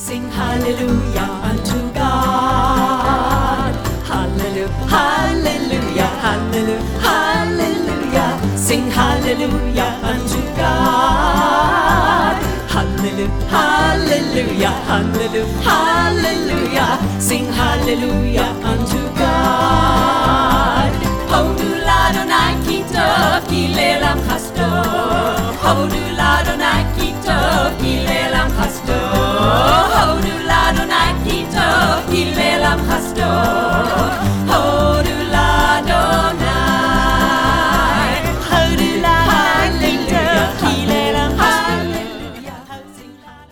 Sing hallelujah unto God. Hallelujah, hallelujah, hallelujah, hallelujah. Sing hallelujah unto God. Hallelujah, hallelujah, hallelujah, hallelujah. Sing hallelujah unto God. Hodu ladonai kitov kilelam chasto. Hodu ladonai kitov kilelam chasto. Hodu ladonai kitov kilelam chasto.